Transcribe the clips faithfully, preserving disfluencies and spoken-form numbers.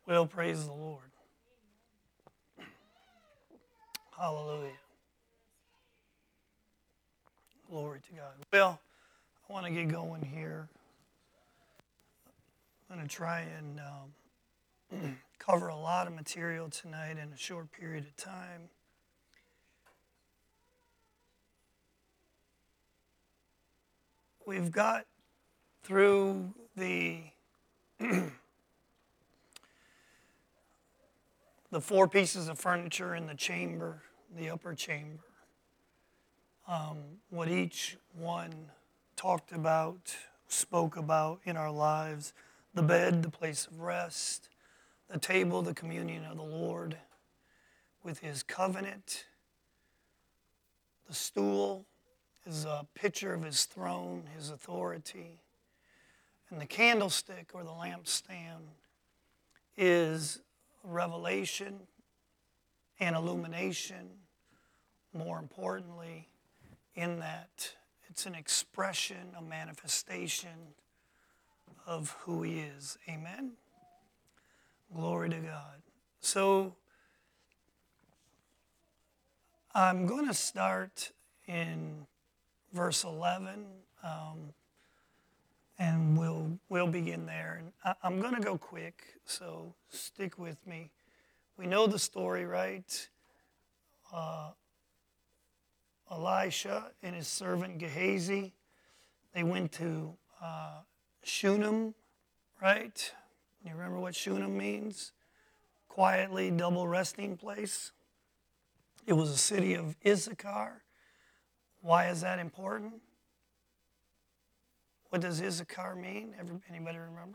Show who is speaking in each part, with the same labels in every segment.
Speaker 1: Well, praise the Lord. Hallelujah. Glory to God. Well, I want to get going here. I'm going to try and um, cover a lot of material tonight in a short period of time. We've got through the the four pieces of furniture in the chamber, the upper chamber, um, what each one talked about, spoke about in our lives, the bed, the place of rest, the table, the communion of the Lord with his covenant, the stool is a picture of his throne, his authority, and the candlestick or the lampstand is revelation and illumination, more importantly, in that it's an expression, a manifestation of who he is. Amen? Glory to God. So, I'm going to start in verse eleven, um, and we'll we'll begin there. And I, I'm going to go quick, so stick with me. We know the story, right? Uh, Elisha and his servant Gehazi, they went to uh, Shunem, right? You remember what Shunem means? Quietly, double resting place. It was a city of Issachar. Why is that important? What does Issachar mean? Anybody remember?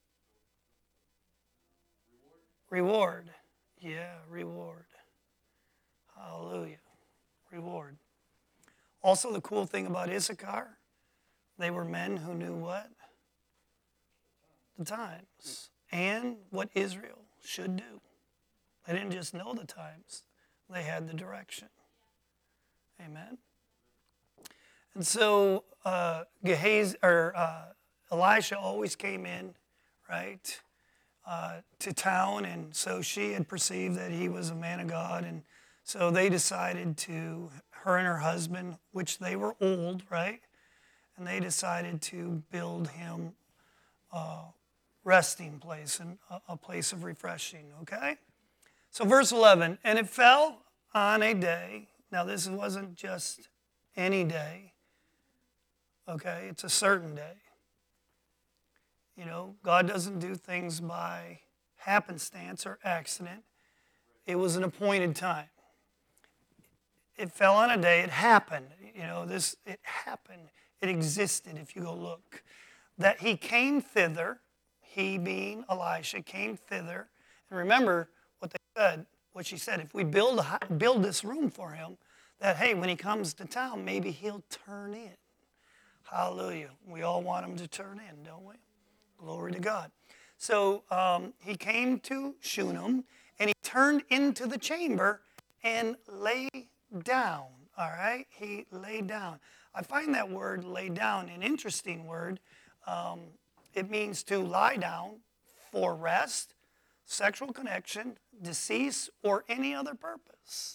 Speaker 1: Reward. Reward. Yeah, reward. Hallelujah. Reward. Also, the cool thing about Issachar, they were men who knew what? The times. And what Israel should do. They didn't just know the times. They had the direction. Amen. And so uh, Gehazi, or uh, Elisha always came in, right, uh, to town, and so she had perceived that he was a man of God, and so they decided to, her and her husband, which they were old, right, and they decided to build him a resting place and a, a place of refreshing, okay? So verse eleven, and it fell on a day, now this wasn't just any day, okay, it's a certain day. You know, God doesn't do things by happenstance or accident. It was an appointed time. It fell on a day, it happened. You know, this, it happened. It existed, if you go look. That he came thither, he being Elisha, came thither. And remember what they said, what she said, if we build, a, build this room for him, that, hey, when he comes to town, maybe he'll turn in. Hallelujah. We all want him to turn in, don't we? Glory to God. So um, he came to Shunem, and he turned into the chamber and lay down, all right? He lay down. I find that word, lay down, an interesting word. Um, it means to lie down for rest, sexual connection, decease, or any other purpose.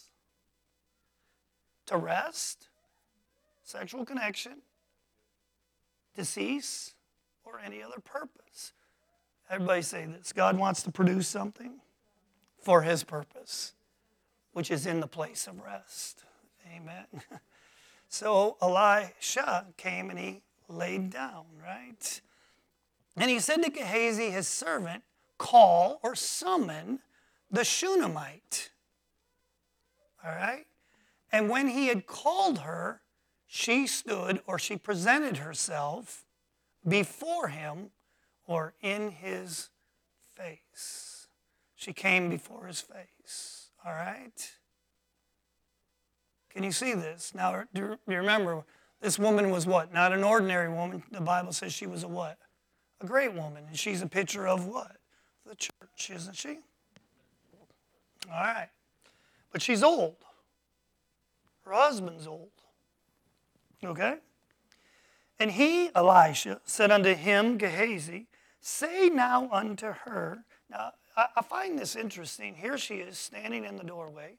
Speaker 1: To rest, sexual connection, decease, or any other purpose. Everybody say this. God wants to produce something for his purpose, which is in the place of rest. Amen. So Elisha came and he laid down, right? And he said to Gehazi, his servant, call or summon the Shunammite. All right? And when he had called her, she stood, or she presented herself before him, or in his face. She came before his face. All right? Can you see this? Now, do you remember, this woman was what? Not an ordinary woman. The Bible says she was a what? A great woman. And she's a picture of what? The church, isn't she? All right. But she's old. Her husband's old. Okay? And he, Elisha, said unto him, Gehazi, say now unto her. Now, I, I find this interesting. Here she is standing in the doorway.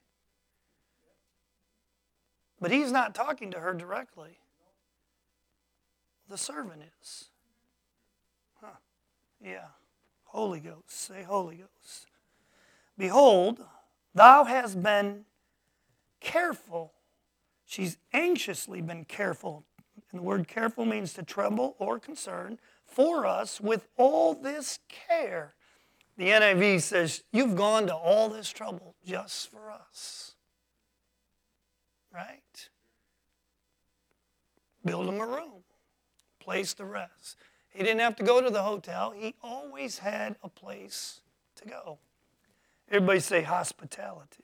Speaker 1: But he's not talking to her directly. The servant is. Huh. Yeah. Holy Ghost. Say Holy Ghost. Behold, thou hast been careful. She's anxiously been careful. And the word careful means to trouble or concern for us with all this care. The N I V says, you've gone to all this trouble just for us. Right? Build him a room. Place to rest. He didn't have to go to the hotel. He always had a place to go. Everybody say hospitality.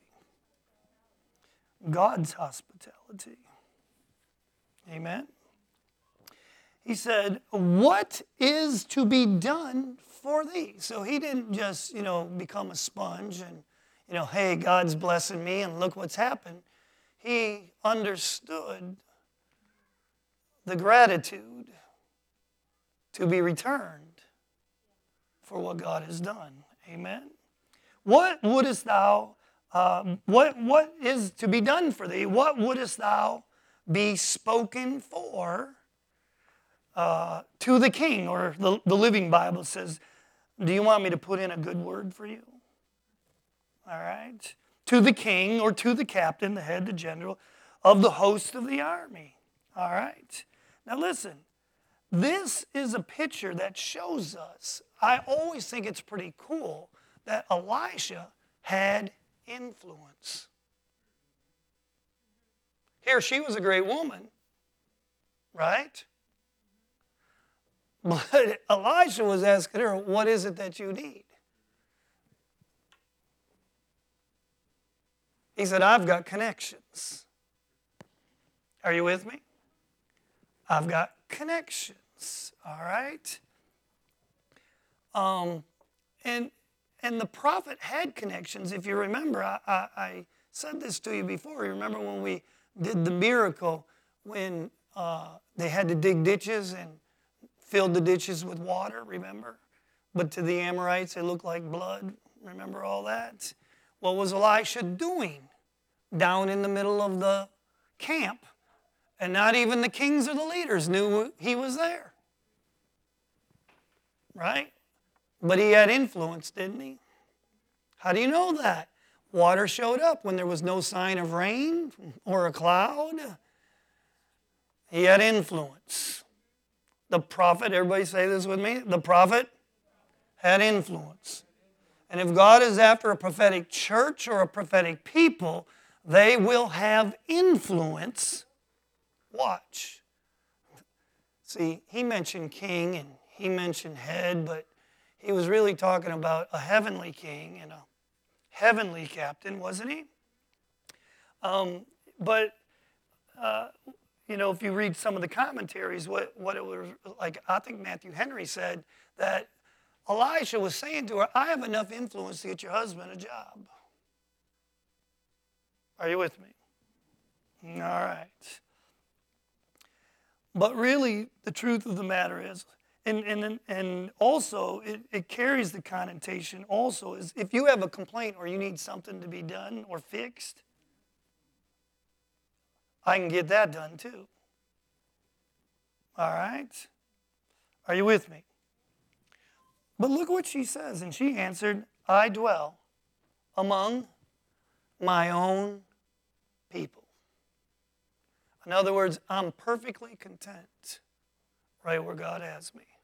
Speaker 1: God's hospitality. Amen. He said, what is to be done for thee? So he didn't just, you know, become a sponge and, you know, hey, God's blessing me and look what's happened. He understood the gratitude to be returned for what God has done. Amen. What wouldest thou, uh, what, what is to be done for thee? What wouldest thou be spoken for uh, to the king? Or the, the Living Bible says, do you want me to put in a good word for you? All right. To the king or to the captain, the head, the general of the host of the army. All right. Now listen, this is a picture that shows us, I always think it's pretty cool, that Elisha had influence. Here, she was a great woman, right? But Elisha was asking her, what is it that you need? He said, I've got connections. Are you with me? I've got connections, all right? Um, and, and the prophet had connections. If you remember, I, I, I said this to you before. You remember when we did the miracle when uh, they had to dig ditches and filled the ditches with water, remember? But to the Amorites, it looked like blood. Remember all that? What was Elisha doing down in the middle of the camp? And not even the kings or the leaders knew he was there. Right? But he had influence, didn't he? How do you know that? Water showed up when there was no sign of rain or a cloud. He had influence. The prophet, everybody say this with me, the prophet had influence. And if God is after a prophetic church or a prophetic people, they will have influence. Watch. See, he mentioned king and he mentioned head, but he was really talking about a heavenly king and a heavenly captain, wasn't he? Um, but, uh, you know, if you read some of the commentaries, what, what it was like, I think Matthew Henry said that Elisha was saying to her, I have enough influence to get your husband a job. Are you with me? All right. But really, the truth of the matter is, and, and, and also it, it carries the connotation also, is if you have a complaint or you need something to be done or fixed, I can get that done too. All right? Are you with me? But look what she says. And she answered, I dwell among my own people. In other words, I'm perfectly content right where God has me.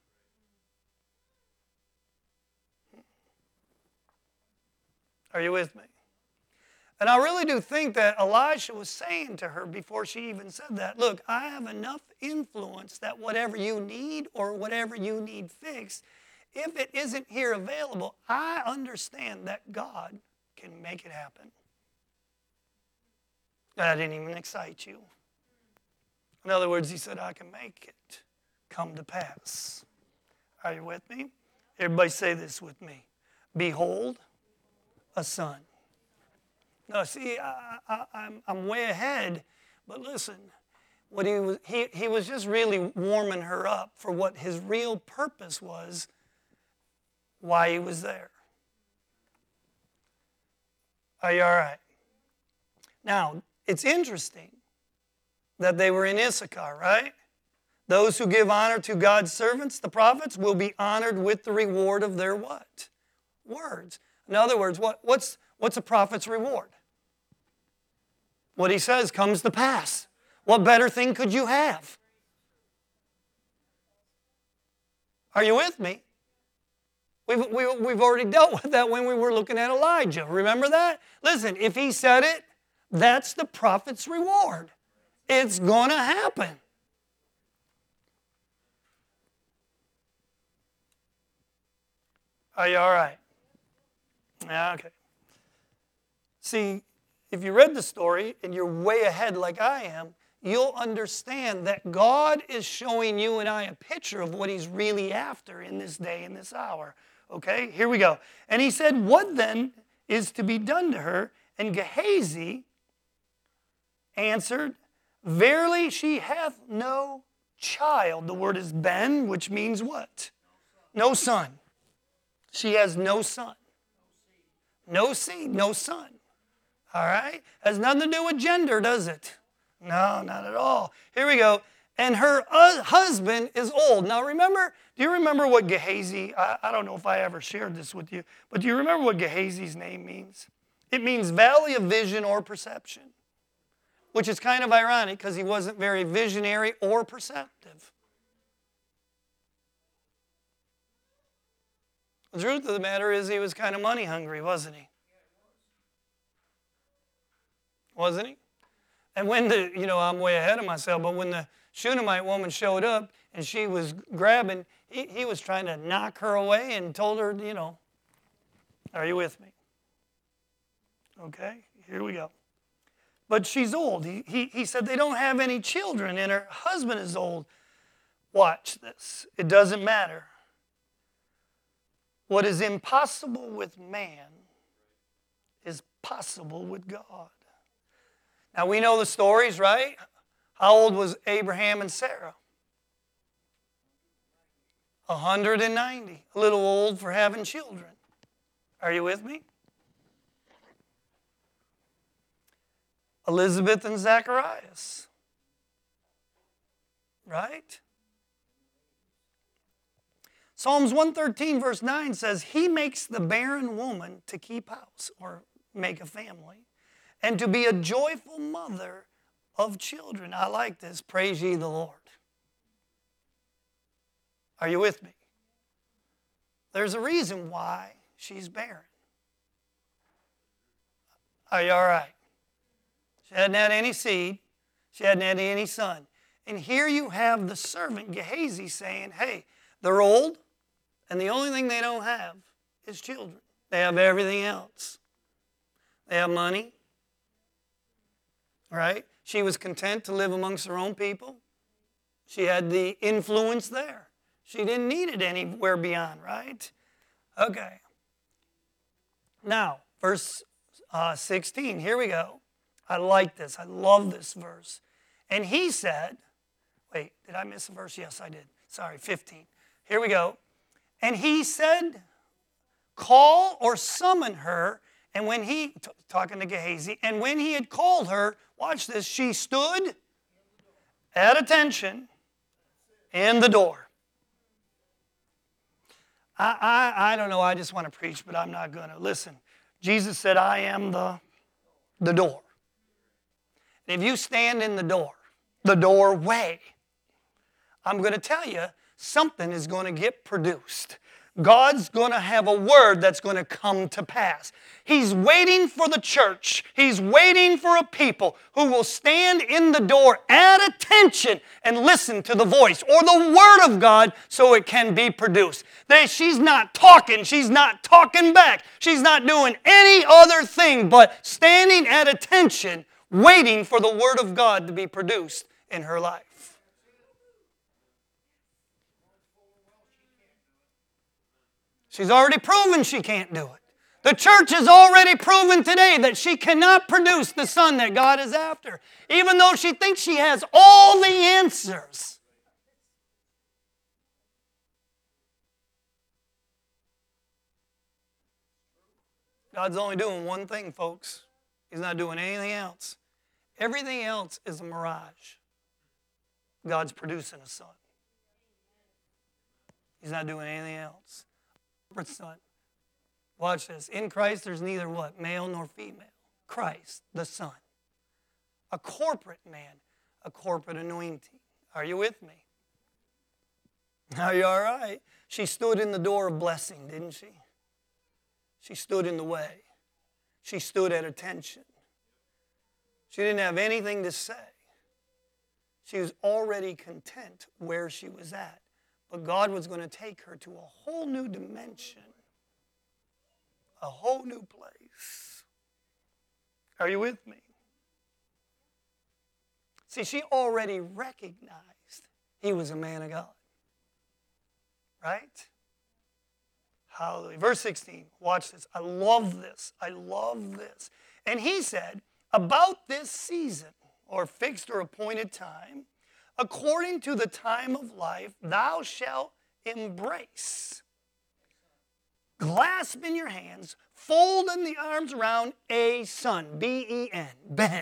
Speaker 1: Are you with me? And I really do think that Elisha was saying to her before she even said that, look, I have enough influence that whatever you need or whatever you need fixed, if it isn't here available, I understand that God can make it happen. That didn't even excite you. In other words, he said, I can make it come to pass. Are you with me? Everybody say this with me. Behold, a son. Now, see, I, I, I'm, I'm way ahead, but listen, what he was, he, he was just really warming her up for what his real purpose was, why he was there. Are you all right? Now, it's interesting that they were in Issachar, right? Those who give honor to God's servants, the prophets, will be honored with the reward of their what? Words. In other words, what, what's, what's a prophet's reward? What he says comes to pass. What better thing could you have? Are you with me? We've, we, we've already dealt with that when we were looking at Elijah. Remember that? Listen, if he said it, that's the prophet's reward. It's going to happen. Are you all right? Yeah, okay. See, if you read the story and you're way ahead like I am, you'll understand that God is showing you and I a picture of what he's really after in this day, in this hour. Okay, here we go. And he said, what then is to be done to her? And Gehazi answered, verily she hath no child. The word is ben, which means what? No son. She has no son. No seed, no son. All right? Has nothing to do with gender, does it? No, not at all. Here we go. And her uh, husband is old. Now remember, do you remember what Gehazi, I, I don't know if I ever shared this with you, but do you remember what Gehazi's name means? It means valley of vision or perception, which is kind of ironic because he wasn't very visionary or perceptive. The truth of the matter is he was kind of money hungry, wasn't he? Wasn't he? And when the, you know, I'm way ahead of myself, but when the Shunammite woman showed up and she was grabbing, he, he was trying to knock her away and told her, you know, are you with me? Okay, here we go. But she's old. He, he, he said they don't have any children and her husband is old. Watch this. It doesn't matter. What is impossible with man is possible with God. Now we know the stories, right? How old was Abraham and Sarah? one hundred ninety. A little old for having children. Are you with me? Elizabeth and Zacharias. Right? Psalms one thirteen verse nine says, he makes the barren woman to keep house or make a family and to be a joyful mother of children. I like this. Praise ye the Lord. Are you with me? There's a reason why she's barren. Are you all right? She hadn't had any seed. She hadn't had any son. And here you have the servant Gehazi saying, hey, they're old, and the only thing they don't have is children. They have everything else. They have money, right? She was content to live amongst her own people. She had the influence there. She didn't need it anywhere beyond, right? Okay. Now, verse uh, sixteen, here we go. I like this. I love this verse. And he said, wait, did I miss a verse? Yes, I did. Sorry, fifteen. Here we go. And he said, call or summon her. And when he, t- talking to Gehazi, and when he had called her, watch this, she stood at attention in the door. I, I, I don't know, I just want to preach, but I'm not going to. Listen, Jesus said, I am the, the door. And if you stand in the door, the doorway, I'm going to tell you, something is going to get produced. God's going to have a word that's going to come to pass. He's waiting for the church. He's waiting for a people who will stand in the door at attention and listen to the voice or the word of God so it can be produced. They, she's not talking. She's not talking back. She's not doing any other thing but standing at attention, waiting for the word of God to be produced in her life. She's already proven she can't do it. The church has already proven today that she cannot produce the son that God is after, even though she thinks she has all the answers. God's only doing one thing, folks. He's not doing anything else. Everything else is a mirage. God's producing a son. He's not doing anything else. Son. Watch this. In Christ, there's neither what? Male nor female. Christ, the Son. A corporate man, a corporate anointing. Are you with me? Are you all right? She stood in the door of blessing, didn't she? She stood in the way. She stood at attention. She didn't have anything to say. She was already content where she was at. But God was going to take her to a whole new dimension. A whole new place. Are you with me? See, she already recognized he was a man of God. Right? Hallelujah. Verse sixteen, watch this. I love this. I love this. And he said, about this season, or fixed or appointed time, according to the time of life, thou shalt embrace. Clasp in your hands, fold in the arms around a son, B E N, Ben.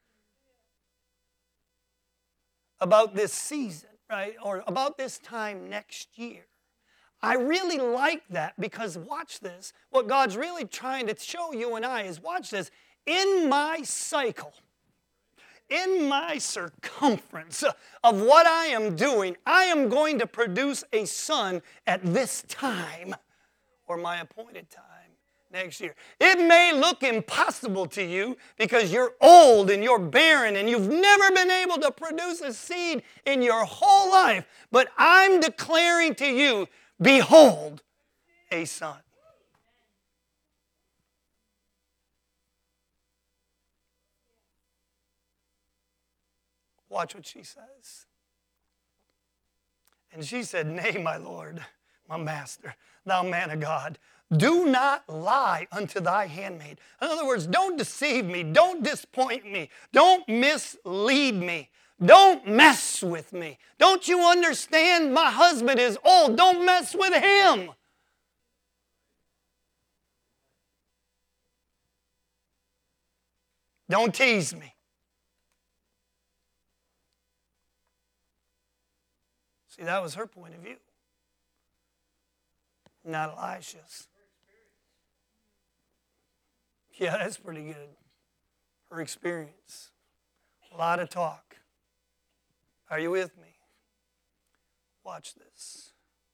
Speaker 1: About this season, right? Or about this time next year. I really like that because watch this. What God's really trying to show you and I is, watch this. In my cycle, in my circumference of what I am doing, I am going to produce a son at this time or my appointed time next year. It may look impossible to you because you're old and you're barren and you've never been able to produce a seed in your whole life, but I'm declaring to you, behold, a son. Watch what she says. And she said, nay, my Lord, my master, thou man of God, do not lie unto thy handmaid. In other words, don't deceive me. Don't disappoint me. Don't mislead me. Don't mess with me. Don't you understand my husband is old? Don't mess with him. Don't tease me. See, that was her point of view, not Elisha's. Yeah, that's pretty good. Her experience. A lot of talk. Are you with me? Watch this.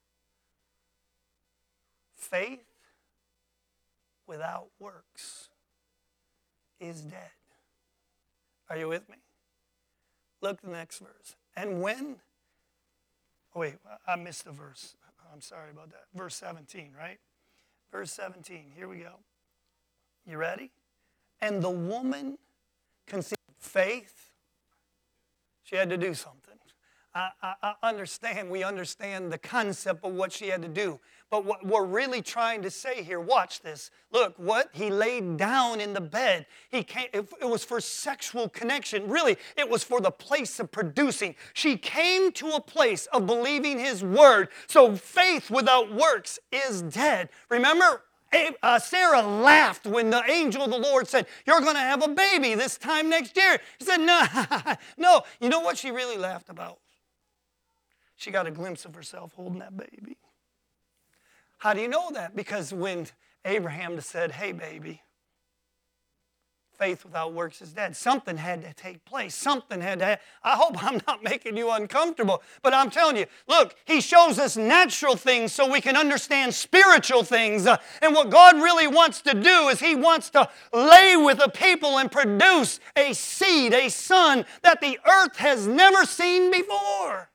Speaker 1: Faith without works is dead. Are you with me? Look at the next verse. And when... Oh, wait, I missed the verse. I'm sorry about that. Verse seventeen, right? Verse seventeen, here we go. You ready? And the woman conceived faith. She had to do something. I, I, I understand, we understand the concept of what she had to do. But what we're really trying to say here, watch this. Look, what he laid down in the bed, he came, it, it was for sexual connection. Really, it was for the place of producing. She came to a place of believing his word. So faith without works is dead. Remember, Uh, Sarah laughed when the angel of the Lord said, you're going to have a baby this time next year. She said, no, no. You know what she really laughed about? She got a glimpse of herself holding that baby. How do you know that? Because when Abraham said, hey, baby, faith without works is dead. Something had to take place. Something had to happen. I hope I'm not making you uncomfortable, but I'm telling you, look, he shows us natural things so we can understand spiritual things. Uh, and what God really wants to do is he wants to lay with the people and produce a seed, a son that the earth has never seen before.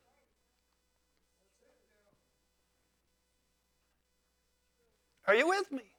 Speaker 1: Are you with me?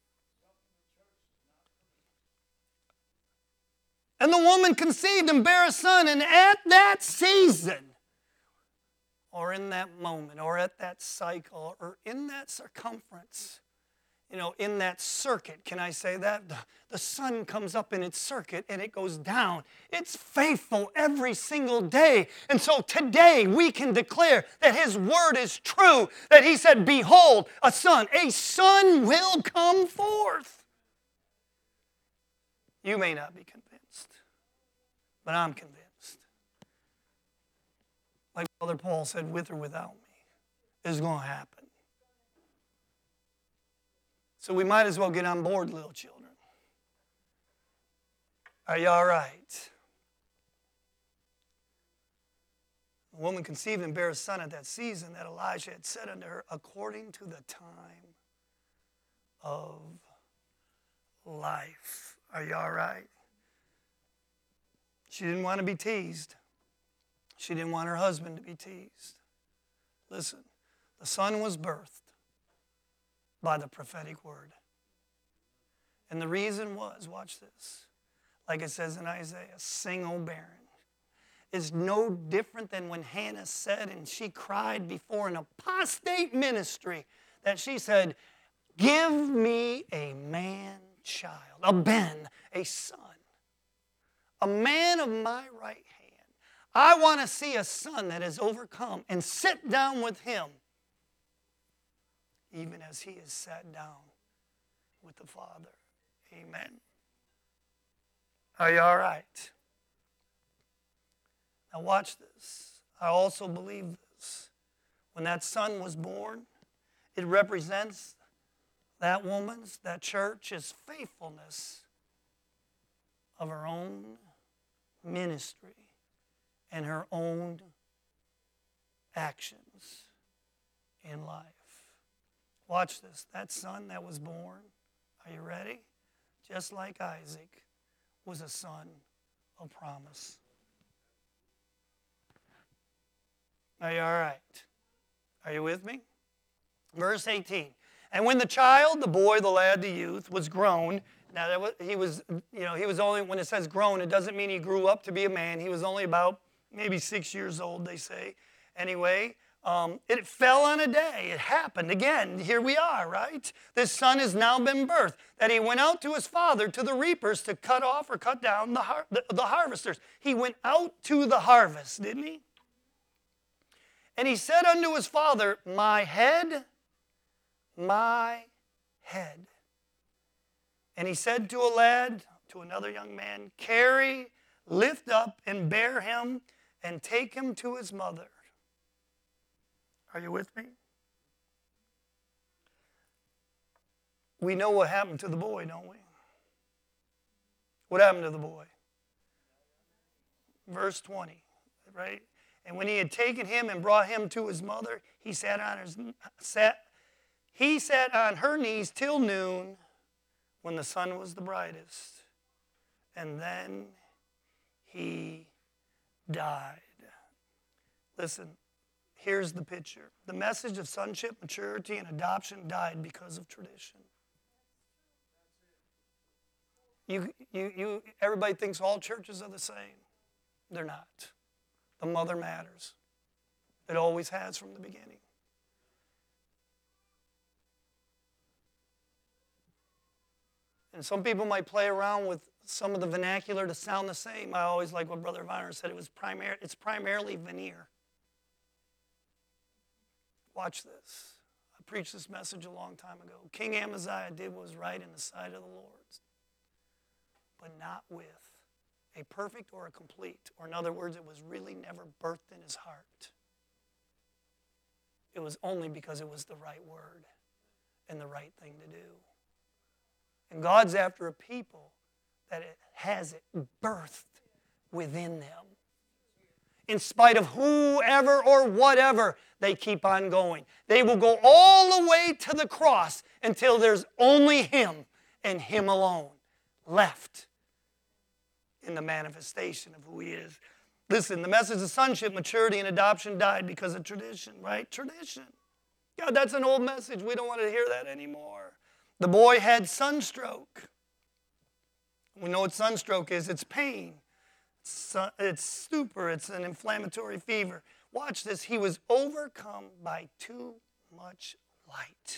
Speaker 1: And the woman conceived and bare a son, and at that season, or in that moment, or at that cycle, or in that circumference, you know, in that circuit, can I say that? The, the sun comes up in its circuit and it goes down. It's faithful every single day. And so today we can declare that his word is true, that he said, behold, a son, a son will come forth. You may not be convinced, but I'm convinced. Like Brother Paul said, with or without me, it's going to happen. So we might as well get on board, little children. Are you all right? The woman conceived and bare a son at that season that Elijah had said unto her, according to the time of life. Are you all right? She didn't want to be teased. She didn't want her husband to be teased. Listen, the son was birthed by the prophetic word. And the reason was, watch this, like it says in Isaiah, sing, O barren. Is no different than when Hannah said, and she cried before an apostate ministry, that she said, give me a man child, a Ben, a son, a man of my right hand. I want to see a son that has overcome and sit down with him, even as he has sat down with the Father. Amen. Are you all right? Now watch this. I also believe this. When that son was born, it represents that woman's, that church's faithfulness of her own ministry and her own actions in life. Watch this. That son that was born, are you ready? Just like Isaac, was a son of promise. Are you all right? Are you with me? Verse eighteen. And when the child, the boy, the lad, the youth, was grown, now that was, he was, you know, he was only, when it says grown, it doesn't mean he grew up to be a man. He was only about maybe six years old, they say. Anyway, um, it fell on a day. It happened again. Here we are, right? This son has now been birthed. That he went out to his father, to the reapers, to cut off or cut down the, har- the, the harvesters. He went out to the harvest, didn't he? And he said unto his father, my head, my head. And he said to a lad, to another young man, carry, lift up, and bear him, and take him to his mother. Are you with me? We know what happened to the boy, don't we? What happened to the boy? Verse twenty, right? And when he had taken him and brought him to his mother, he sat on his sat he sat on her knees till noon, when the sun was the brightest, and then he died. Listen, here's the picture. The message of sonship, maturity, and adoption died because of tradition. You, you, you, everybody thinks all churches are the same. They're not. The mother matters. It always has from the beginning. And some people might play around with some of the vernacular to sound the same. I always like what Brother Viner said. It was primar- it's primarily veneer. Watch this. I preached this message a long time ago. King Amaziah did what was right in the sight of the Lord, but not with a perfect or a complete, or in other words, it was really never birthed in his heart. It was only because it was the right word and the right thing to do. And God's after a people that it has it birthed within them. In spite of whoever or whatever, they keep on going. They will go all the way to the cross until there's only Him and Him alone left in the manifestation of who He is. Listen, the message of sonship, maturity, and adoption died because of tradition, right? Tradition. God, that's an old message. We don't want to hear that anymore. The boy had sunstroke. We know what sunstroke is. It's pain. It's stupor. It's an inflammatory fever. Watch this. He was overcome by too much light.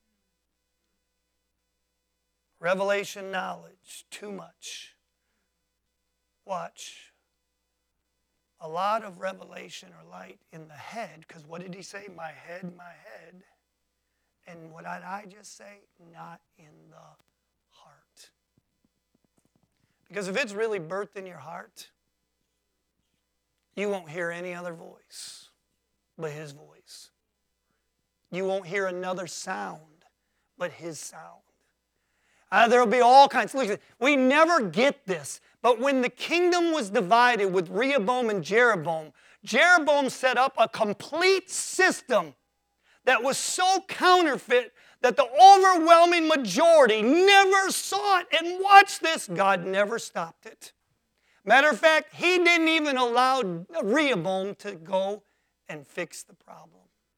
Speaker 1: Revelation knowledge, too much. Watch. A lot of revelation or light in the head, because what did he say? My head, my head. And what did I just say? Not in the heart. Because if it's really birthed in your heart, you won't hear any other voice but His voice. You won't hear another sound but His sound. Uh, there will be all kinds. Listen, we never get this, but when the kingdom was divided with Rehoboam and Jeroboam, Jeroboam set up a complete system that was so counterfeit that the overwhelming majority never saw it. And watch this, God never stopped it. Matter of fact, He didn't even allow Rehoboam to go and fix the problem.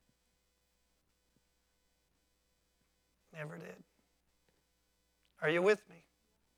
Speaker 1: Never did. Are you with me?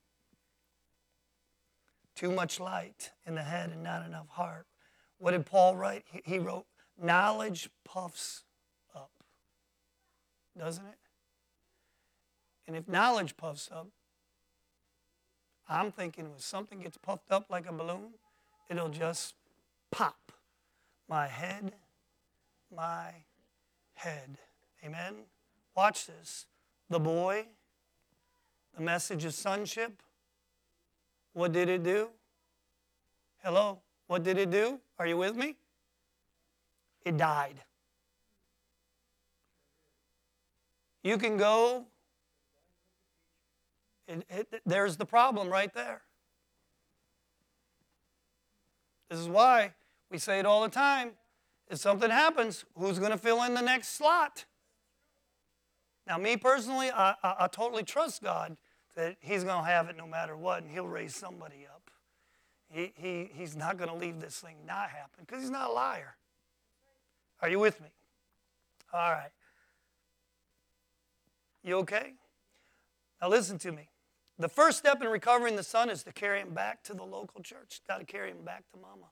Speaker 1: Too much light in the head and not enough heart. What did Paul write? He wrote, knowledge puffs up. Doesn't it? And if knowledge puffs up, I'm thinking if something gets puffed up like a balloon, it'll just pop. My head, my head. Amen? Watch this. The boy, the message of sonship, what did it do? Hello? What did it do? Are you with me? It died. You can go. It, it, there's the problem right there. This is why we say it all the time. If something happens, who's going to fill in the next slot? Now, me personally, I, I, I totally trust God that He's going to have it no matter what, and He'll raise somebody up. He, he, he's not going to leave this thing not happen because He's not a liar. Are you with me? All right. You okay? Now listen to me. The first step in recovering the son is to carry him back to the local church. Got to carry him back to mama.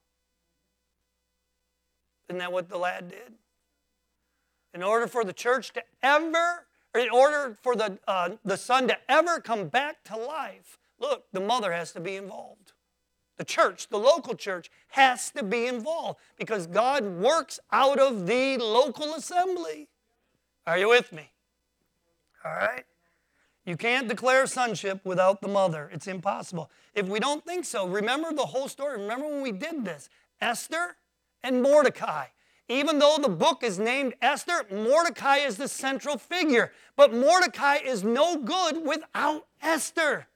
Speaker 1: Isn't that what the lad did? In order for the church to ever, or in order for the, uh, the son to ever come back to life, look, the mother has to be involved. The church, the local church, has to be involved because God works out of the local assembly. Are you with me? All right? You can't declare sonship without the mother. It's impossible. If we don't think so, remember the whole story. Remember when we did this? Esther and Mordecai. Even though the book is named Esther, Mordecai is the central figure. But Mordecai is no good without Esther.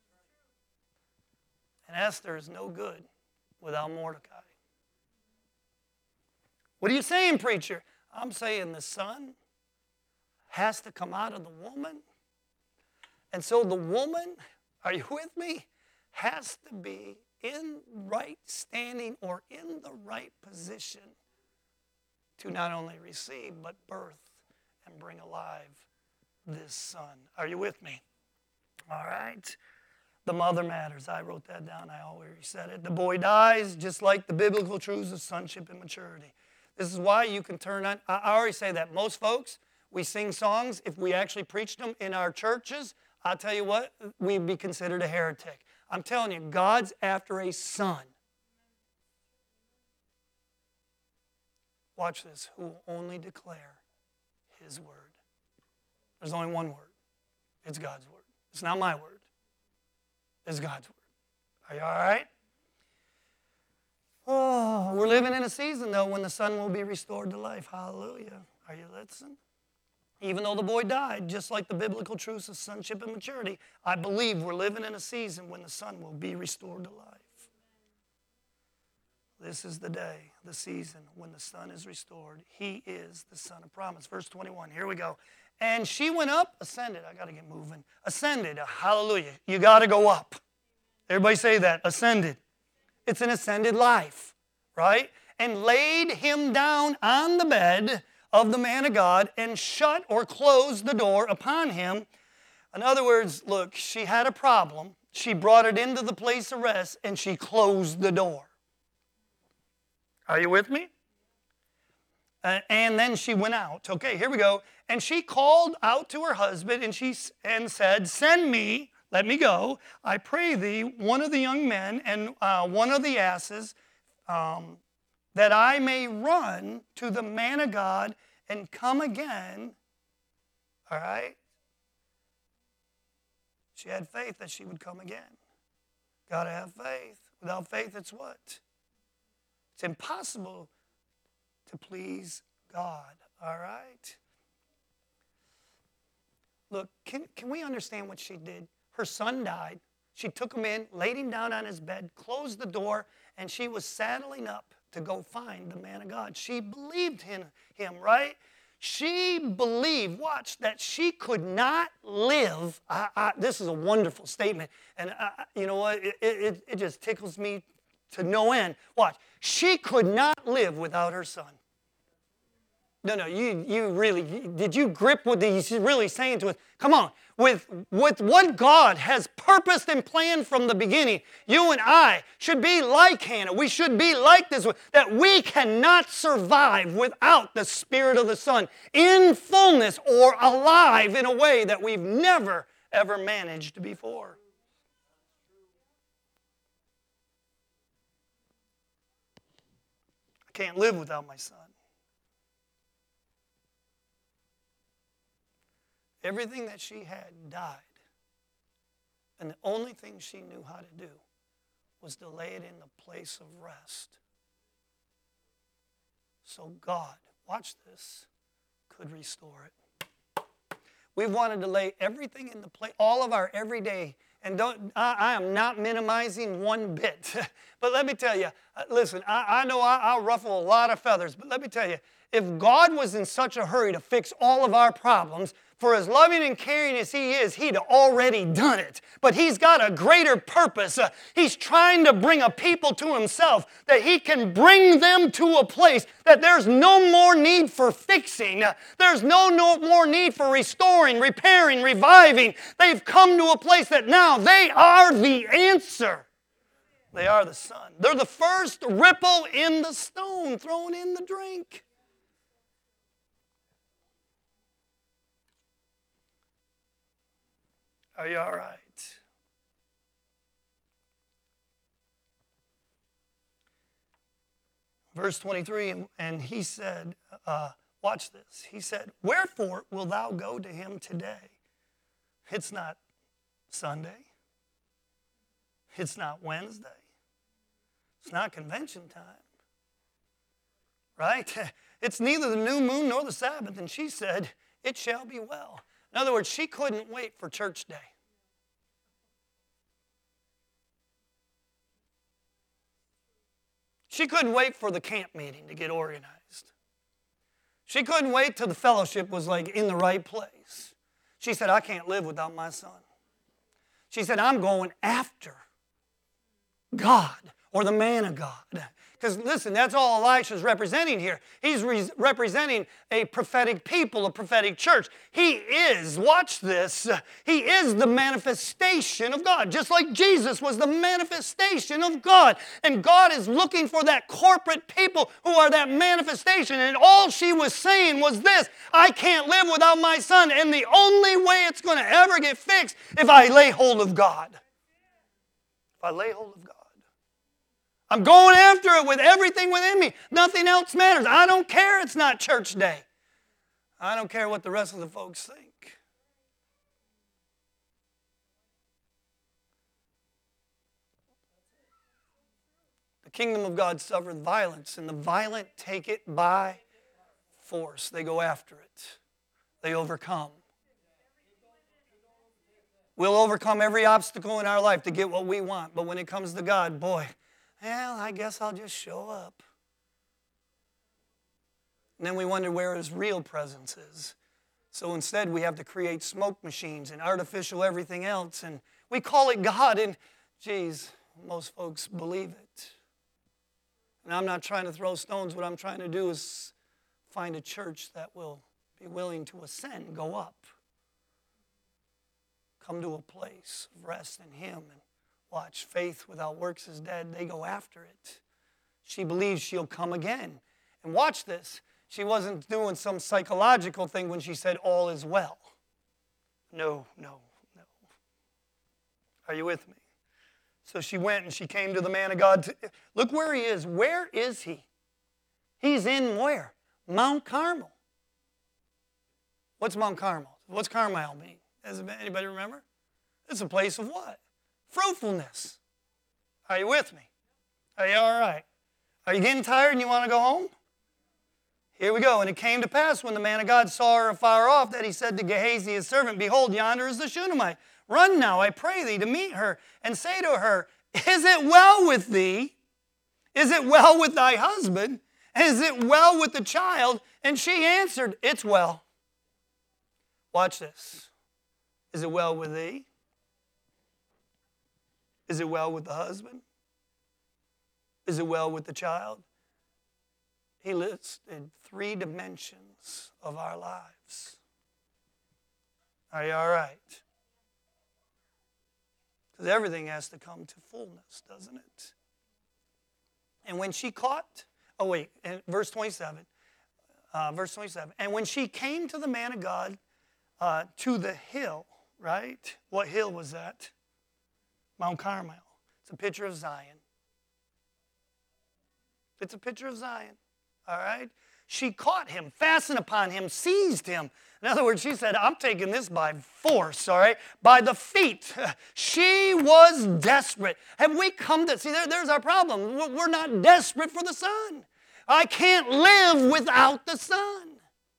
Speaker 1: And Esther is no good without Mordecai. What are you saying, preacher? I'm saying the son has to come out of the woman. And so the woman, are you with me, has to be in right standing or in the right position to not only receive but birth and bring alive this son. Are you with me? All right. The mother matters. I wrote that down. I already said it. The boy dies just like the biblical truths of sonship and maturity. This is why you can turn on. I already say that. Most folks, we sing songs. If we actually preached them in our churches, I'll tell you what, we'd be considered a heretic. I'm telling you, God's after a son. Watch this. Who will only declare His word. There's only one word. It's God's word. It's not my word. It's God's word. Are you all right? Oh, we're living in a season, though, when the son will be restored to life. Hallelujah. Are you listening? Even though the boy died, just like the biblical truths of sonship and maturity, I believe we're living in a season when the son will be restored to life. This is the day, the season, when the son is restored. He is the son of promise. Verse twenty-one, here we go. And she went up, ascended. I got to get moving. Ascended, hallelujah. You got to go up. Everybody say that, ascended. It's an ascended life, right? And laid him down on the bed of the man of God and shut or closed the door upon him. In other words, look, she had a problem. She brought it into the place of rest and she closed the door. Are you with me? Uh, and then she went out. Okay, here we go. And she called out to her husband and she and said, send me, let me go, I pray thee, one of the young men and uh, one of the asses, um, that I may run to the man of God and come again. All right? She had faith that she would come again. Got to have faith. Without faith, it's what? It's impossible to please God. All right? Look, can, can we understand what she did? Her son died. She took him in, laid him down on his bed, closed the door, and she was saddling up to go find the man of God. She believed in him, right? She believed, watch, that she could not live. I, I, this is a wonderful statement. And I, you know what? It, it, it just tickles me to no end. Watch. She could not live without her son. No, no, you, you really, did you grip what he's really saying to us? Come on, with, with what God has purposed and planned from the beginning, you and I should be like Hannah. We should be like this, that we cannot survive without the Spirit of the Son in fullness or alive in a way that we've never, ever managed before. I can't live without my son. Everything that she had died. And the only thing she knew how to do was to lay it in the place of rest. So God, watch this, could restore it. We've wanted to lay everything in the place, all of our everyday, and don't, I, I am not minimizing one bit. But let me tell you, uh, listen, I, I know I, I'll ruffle a lot of feathers, but let me tell you, if God was in such a hurry to fix all of our problems, for as loving and caring as He is, He'd already done it. But He's got a greater purpose. Uh, he's trying to bring a people to Himself, that He can bring them to a place that there's no more need for fixing. Uh, there's no, no more need for restoring, repairing, reviving. They've come to a place that now they are the answer. They are the Son. They're the first ripple in the stone thrown in the drink. Are you all right? Verse twenty-three, and, and he said, uh, watch this. He said, wherefore wilt thou go to him today? It's not Sunday. It's not Wednesday. It's not convention time. Right? It's neither the new moon nor the Sabbath. And she said, it shall be well. In other words, she couldn't wait for church day. She couldn't wait for the camp meeting to get organized. She couldn't wait till the fellowship was like in the right place. She said, I can't live without my son. She said, I'm going after God or the man of God. Because listen, that's all Elisha's representing here. He's re- representing a prophetic people, a prophetic church. He is, watch this, he is the manifestation of God. Just like Jesus was the manifestation of God. And God is looking for that corporate people who are that manifestation. And all she was saying was this, I can't live without my son. And the only way it's going to ever get fixed if I lay hold of God. If I lay hold of God. I'm going after it with everything within me. Nothing else matters. I don't care it's not church day. I don't care what the rest of the folks think. The kingdom of God suffereth violence, and the violent take it by force. They go after it. They overcome. We'll overcome every obstacle in our life to get what we want, but when it comes to God, boy, well, I guess I'll just show up. And then we wonder where His real presence is. So instead, we have to create smoke machines and artificial everything else, and we call it God, and geez, most folks believe it. And I'm not trying to throw stones. What I'm trying to do is find a church that will be willing to ascend, go up, come to a place of rest in Him. And watch, faith without works is dead. They go after it. She believes she'll come again. And watch this. She wasn't doing some psychological thing when she said all is well. No, no, no. Are you with me? So she went and she came to the man of God. To, look where he is. Where is he? He's in where? Mount Carmel. What's Mount Carmel? What's Carmel mean? Does anybody remember? It's a place of what? Fruitfulness. Are you with me? Are you all right? Are you getting tired and you want to go home? Here we go. And it came to pass when the man of God saw her afar off that he said to Gehazi his servant, Behold, yonder is the Shunammite. Run now, I pray thee, to meet her, and say to her, Is it well with thee? Is it well with thy husband? Is it well with the child? And she answered, It's well. Watch this. Is it well with thee? Is it well with the husband? Is it well with the child? He listed three dimensions of our lives. Are you all right? Because everything has to come to fullness, doesn't it? And when she caught, oh wait, in verse twenty-seven, uh, verse twenty-seven, and when she came to the man of God, uh, to the hill, right? What hill was that? Mount Carmel. It's a picture of Zion. It's a picture of Zion, all right? She caught him, fastened upon him, seized him. In other words, she said, I'm taking this by force, all right? By the feet. She was desperate. Have we come to, see, there, there's our problem. We're not desperate for the Son. I can't live without the Son.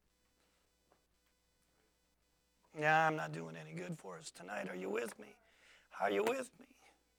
Speaker 1: Yeah, I'm not doing any good for us tonight. Are you with me? Are you with me?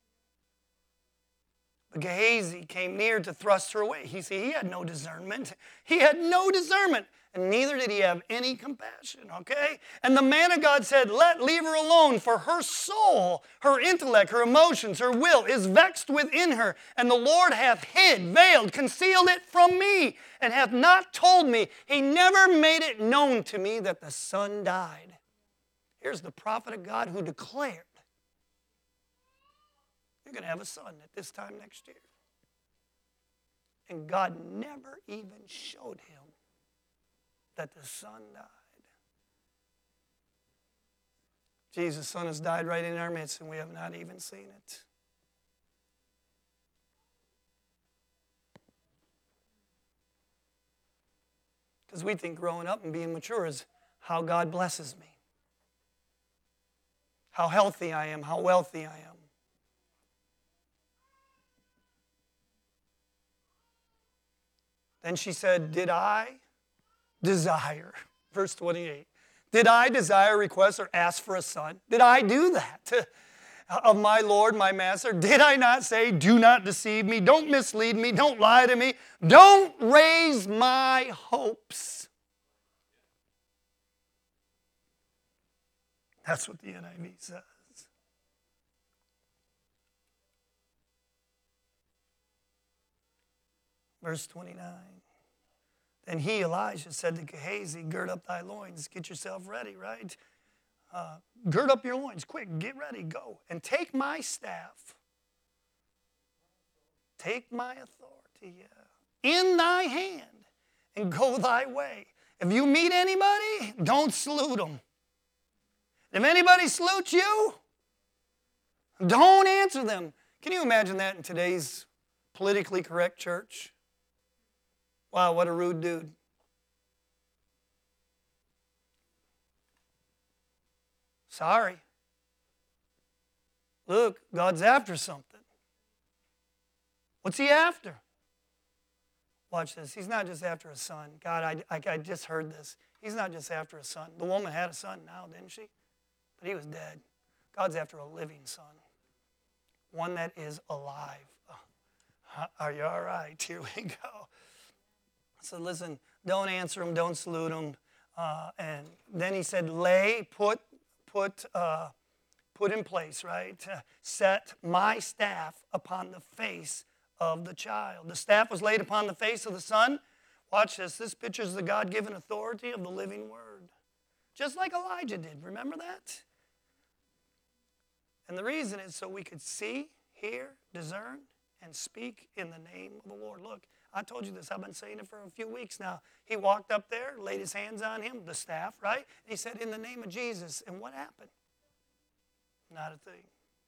Speaker 1: But Gehazi came near to thrust her away. He see, he had no discernment. He had no discernment, and neither did he have any compassion, okay? And the man of God said, Let, leave her alone, for her soul, her intellect, her emotions, her will is vexed within her, and the Lord hath hid, veiled, concealed it from me, and hath not told me. He never made it known to me that the son died. Here's the prophet of God who declared, You're going to have a son at this time next year. And God never even showed him that the son died. Jesus' son has died right in our midst, and we have not even seen it. Because we think growing up and being mature is how God blesses me, how healthy I am, how wealthy I am. Then she said, Did I desire, verse twenty-eight, did I desire, request, or ask for a son? Did I do that of my Lord, my master? Did I not say, Do not deceive me, don't mislead me, don't lie to me, don't raise my hopes? That's what the N I V says. Verse twenty-nine. Then he, Elijah, said to Gehazi, Gird up thy loins, get yourself ready, right? Uh, gird up your loins, quick, get ready, go. And take my staff. Take my authority, yeah, in thy hand, and go thy way. If you meet anybody, don't salute them. If anybody salutes you, don't answer them. Can you imagine that in today's politically correct church? Wow, what a rude dude. Sorry. Look, God's after something. What's he after? Watch this. He's not just after a son. God, I, I, I just heard this. He's not just after a son. The woman had a son now, didn't she? But he was dead. God's after a living son. One that is alive. Oh, are you all right? Here we go. So listen, don't answer him, don't salute him. Uh, and then he said, lay, put, put, uh, put in place, right? Uh, set my staff upon the face of the child. The staff was laid upon the face of the son. Watch this. This picture is the God-given authority of the living word. Just like Elijah did. Remember that? And the reason is so we could see, hear, discern, and speak in the name of the Lord. Look, I told you this. I've been saying it for a few weeks now. He walked up there, laid his hands on him, the staff, right? And he said, in the name of Jesus. And what happened? Not a thing.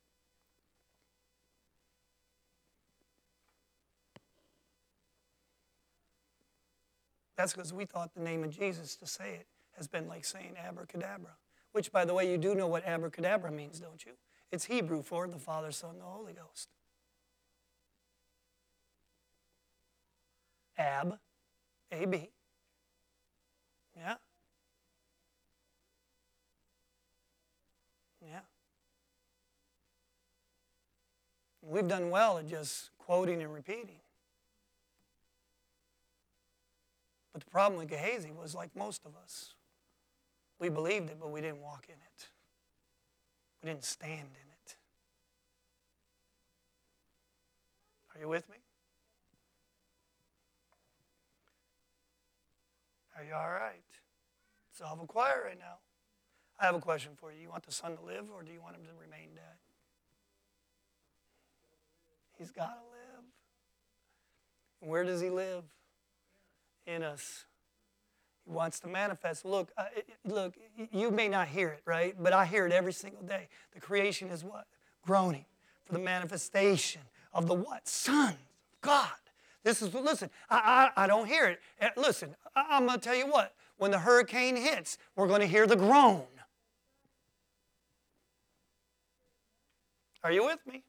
Speaker 1: That's because we thought the name of Jesus, to say it, has been like saying abracadabra. Which, by the way, you do know what abracadabra means, don't you? It's Hebrew for the Father, Son, and the Holy Ghost. Ab, A B. Yeah. Yeah. We've done well at just quoting and repeating. But the problem with Gehazi was like most of us. We believed it, but we didn't walk in it. We didn't stand in it. Are you with me? Are you all right? So I have a choir right now. I have a question for you. You want the son to live, or do you want him to remain dead? He's got to live. And where does he live? In us. He wants to manifest. Look, uh, look, you may not hear it, right? But I hear it every single day. The creation is what? Groaning for the manifestation of the what? Son of God. This is, listen, I, I, I don't hear it. Listen, I, I'm going to tell you what. When the hurricane hits, we're going to hear the groan. Are you with me?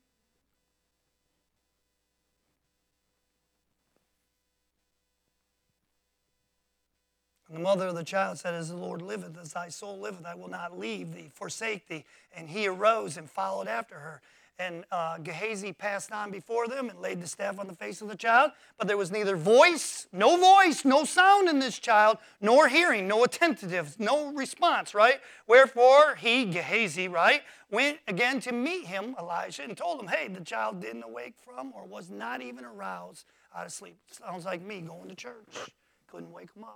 Speaker 1: And the mother of the child said, as the Lord liveth, as thy soul liveth, I will not leave thee, forsake thee. And he arose and followed after her. And uh, Gehazi passed on before them and laid the staff on the face of the child. But there was neither voice, no voice, no sound in this child, nor hearing, no attentiveness, no response, right? Wherefore he, Gehazi, right, went again to meet him, Elijah, and told him, hey, the child didn't awake from or was not even aroused out of sleep. Sounds like me going to church. Couldn't wake him up.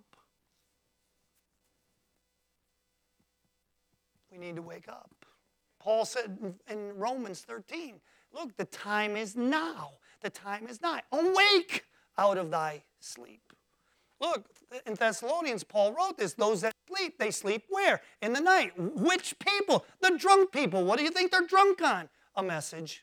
Speaker 1: We need to wake up. Paul said in Romans thirteen, look, the time is now. The time is nigh. Awake out of thy sleep. Look, in Thessalonians, Paul wrote this. Those that sleep, they sleep where? In the night. Which people? The drunk people. What do you think they're drunk on? A message.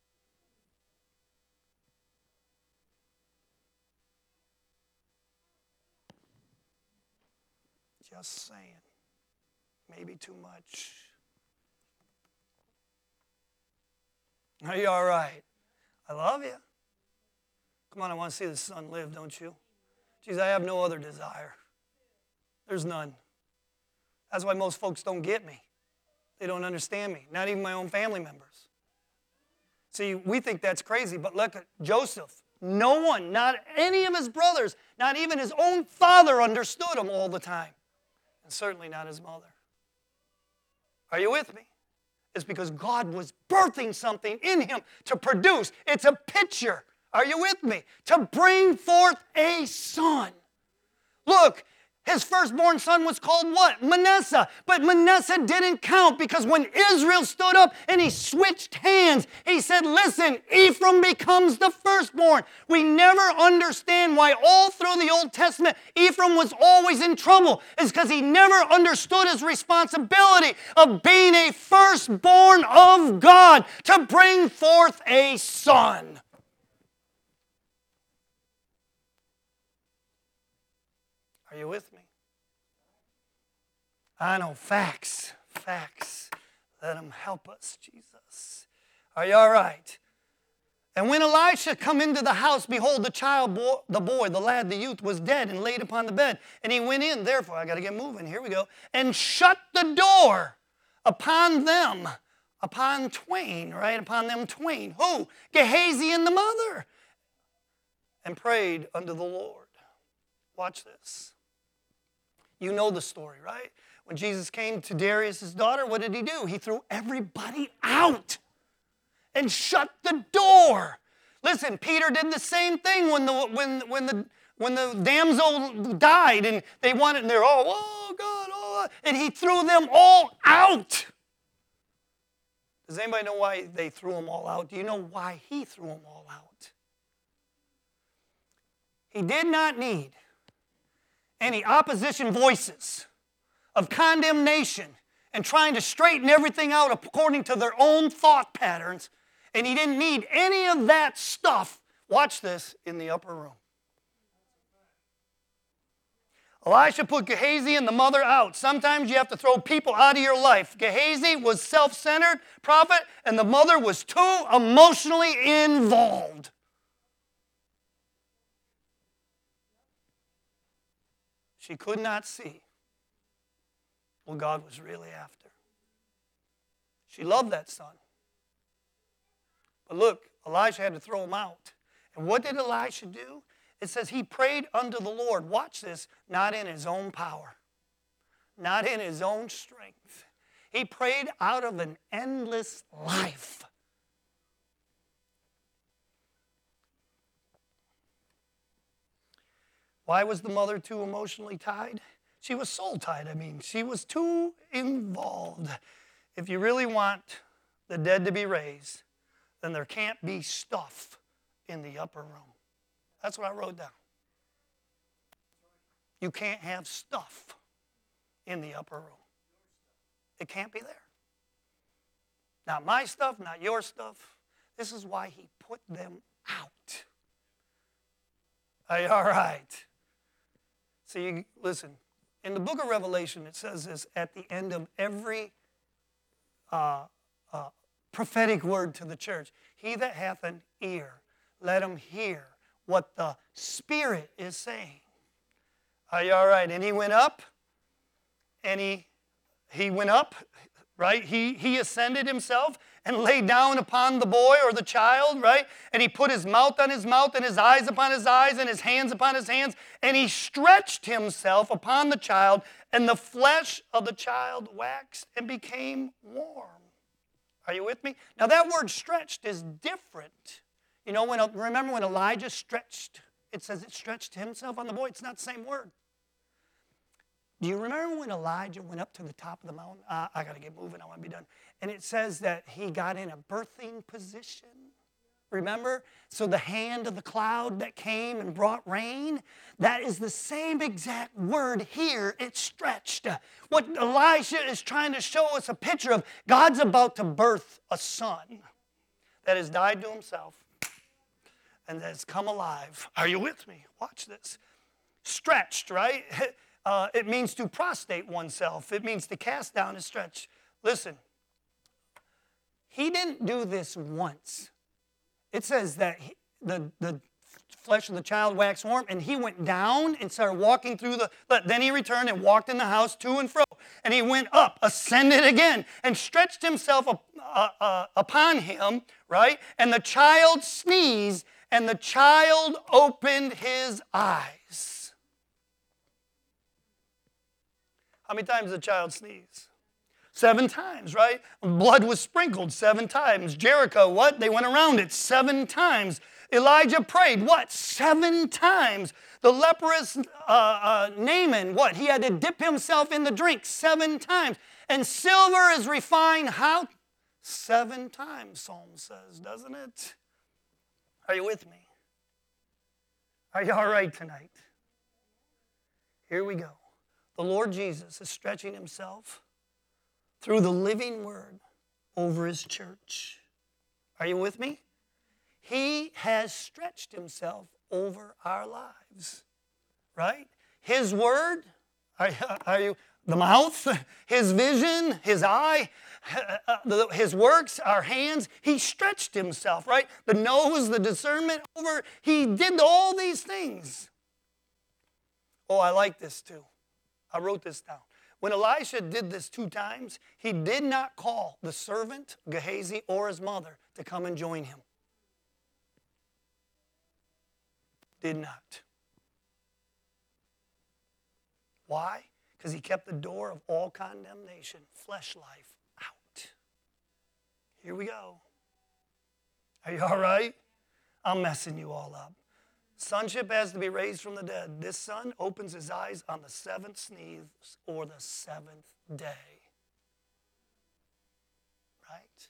Speaker 1: Just saying. Maybe too much. Are you all right? I love you. Come on, I want to see the son live, don't you? Geez, I have no other desire. There's none. That's why most folks don't get me. They don't understand me, not even my own family members. See, we think that's crazy, but look at Joseph. No one, not any of his brothers, not even his own father understood him all the time, and certainly not his mother. Are you with me? It's because God was birthing something in him to produce. It's a picture. Are you with me? To bring forth a son. Look, his firstborn son was called what? Manasseh. But Manasseh didn't count because when Israel stood up and he switched hands, he said, listen, Ephraim becomes the firstborn. We never understand why all through the Old Testament Ephraim was always in trouble. It's because he never understood his responsibility of being a firstborn of God to bring forth a son. Are you with me? I know, facts, facts. Let him help us, Jesus. Are you all right? And when Elisha come into the house, behold, the child, boy, the boy, the lad, the youth was dead and laid upon the bed. And he went in, therefore, I got to get moving, here we go, and shut the door upon them, upon twain, right, upon them twain. Who? Gehazi and the mother. And prayed unto the Lord. Watch this. You know the story, right? When Jesus came to Darius' daughter, what did he do? He threw everybody out and shut the door. Listen, Peter did the same thing when the when when the when the damsel died and they wanted, and they're all, oh God, oh, and he threw them all out. Does anybody know why they threw them all out? Do you know why he threw them all out? He did not need any opposition voices of condemnation and trying to straighten everything out according to their own thought patterns. And he didn't need any of that stuff, watch this, in the upper room. Elisha put Gehazi and the mother out. Sometimes you have to throw people out of your life. Gehazi was self-centered prophet, and the mother was too emotionally involved. She could not see what God was really after. She loved that son. But look, Elisha had to throw him out. And what did Elisha do? It says he prayed unto the Lord. Watch this. Not in his own power. Not in his own strength. He prayed out of an endless life. Why was the mother too emotionally tied? She was soul tied, I mean. She was too involved. If you really want the dead to be raised, then there can't be stuff in the upper room. That's what I wrote down. You can't have stuff in the upper room. It can't be there. Not my stuff, not your stuff. This is why he put them out. Are you all right? See, listen, in the book of Revelation, it says this at the end of every uh, uh, prophetic word to the church. He that hath an ear, let him hear what the Spirit is saying. Are you all right? And he went up, and he, he went up, right? He, he ascended himself and lay down upon the boy or the child, right? And he put his mouth on his mouth and his eyes upon his eyes and his hands upon his hands. And he stretched himself upon the child, and the flesh of the child waxed and became warm. Are you with me? Now that word stretched is different. You know, when remember when Elijah stretched, it says it stretched himself on the boy. It's not the same word. Do you remember when Elijah went up to the top of the mountain? Uh, I got to get moving. I want to be done. And it says that he got in a birthing position. Remember? So the hand of the cloud that came and brought rain, that is the same exact word here. It's stretched. What Elisha is trying to show us a picture of, God's about to birth a son that has died to himself and that has come alive. Are you with me? Watch this. Stretched, right? Uh, it means to prostrate oneself. It means to cast down and stretch. Listen, he didn't do this once. It says that he, the, the flesh of the child waxed warm, and he went down and started walking through the, then he returned and walked in the house to and fro. And he went up, ascended again, and stretched himself up, uh, uh, upon him, right? And the child sneezed, and the child opened his eyes. How many times did the child sneeze? Seven times, right? Blood was sprinkled seven times. Jericho, what? They went around it seven times. Elijah prayed, what? Seven times. The leprous uh, uh, Naaman, what? He had to dip himself in the drink seven times. And silver is refined how? Seven times, Psalm says, doesn't it? Are you with me? Are you all right tonight? Here we go. The Lord Jesus is stretching himself through the living word over his church. Are you with me? He has stretched himself over our lives, right? His word, are, are you, the mouth, his vision, his eye, his works, our hands, he stretched himself, right? The nose, the discernment over, he did all these things. Oh, I like this too. I wrote this down. When Elisha did this two times, he did not call the servant, Gehazi, or his mother to come and join him. Did not. Why? Because he kept the door of all condemnation, flesh life, out. Here we go. Are you all right? I'm messing you all up. Sonship has to be raised from the dead. This son opens his eyes on the seventh sneeze or the seventh day. Right?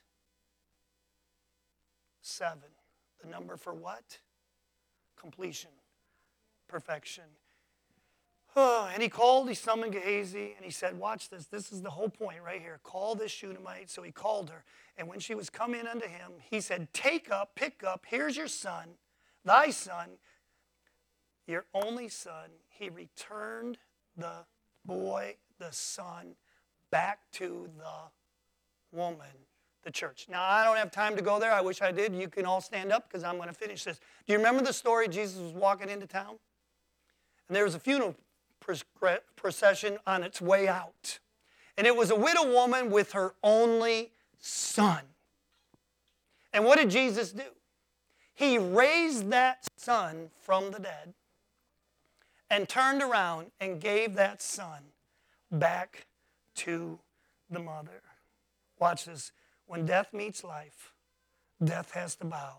Speaker 1: Seven. The number for what? Completion. Perfection. Oh, and he called, he summoned Gehazi, and he said, watch this. This is the whole point right here. Call this Shunammite. So he called her. And when she was coming unto him, he said, take up, pick up, here's your son, thy son, your only son. He returned the boy, the son, back to the woman, the church. Now, I don't have time to go there. I wish I did. You can all stand up because I'm going to finish this. Do you remember the story? Jesus was walking into town, and there was a funeral procession on its way out. And it was a widow woman with her only son. And what did Jesus do? He raised that son from the dead and turned around and gave that son back to the mother. Watch this. When death meets life, death has to bow.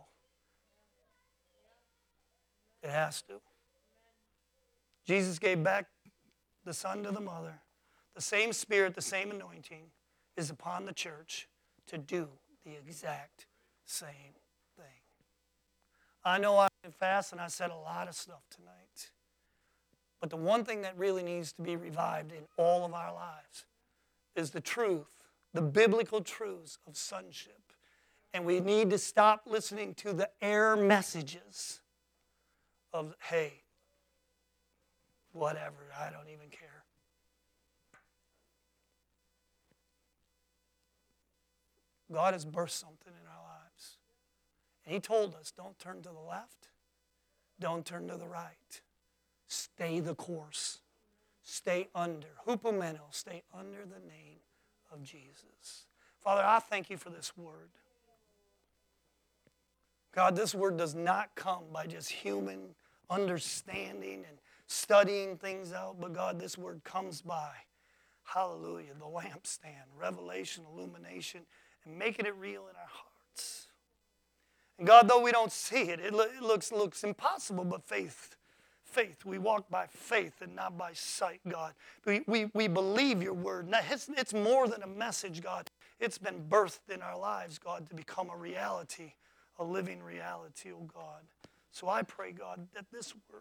Speaker 1: It has to. Jesus gave back the son to the mother. The same spirit, the same anointing is upon the church to do the exact same thing. I know I went fast and I said a lot of stuff tonight. But the one thing that really needs to be revived in all of our lives is the truth, the biblical truths of sonship. And we need to stop listening to the air messages of, hey, whatever, I don't even care. God has birthed something in our lives. And He told us, don't turn to the left, don't turn to the right. Stay the course. Stay under. Hupomeno, stay under the name of Jesus. Father, I thank You for this word. God, this word does not come by just human understanding and studying things out, but God, this word comes by, hallelujah, the lampstand, revelation, illumination, and making it real in our hearts. And God, though we don't see it, it, lo- it looks, looks impossible, but faith, faith, we walk by faith and not by sight, God. We, we, we believe Your word. Now, it's, it's more than a message, God. It's been birthed in our lives, God, to become a reality, a living reality, oh God. So I pray, God, that this word,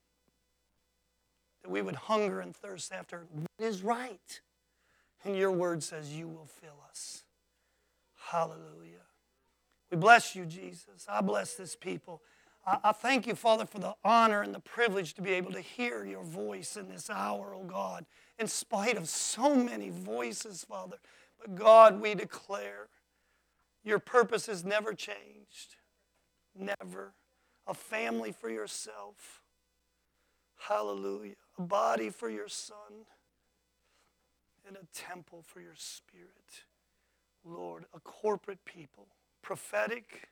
Speaker 1: that we would hunger and thirst after what is right. And Your word says You will fill us. Hallelujah. We bless You, Jesus. I bless this people. I, I thank You, Father, for the honor and the privilege to be able to hear Your voice in this hour, oh God, in spite of so many voices, Father. But God, we declare Your purpose has never changed. Never. A family for Yourself. Hallelujah. A body for Your Son. And a temple for Your Spirit. Lord, a corporate people. Prophetic.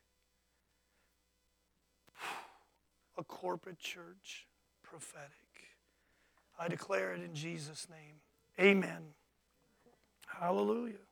Speaker 1: A corporate church. Prophetic. I declare it in Jesus' name. Amen. Hallelujah.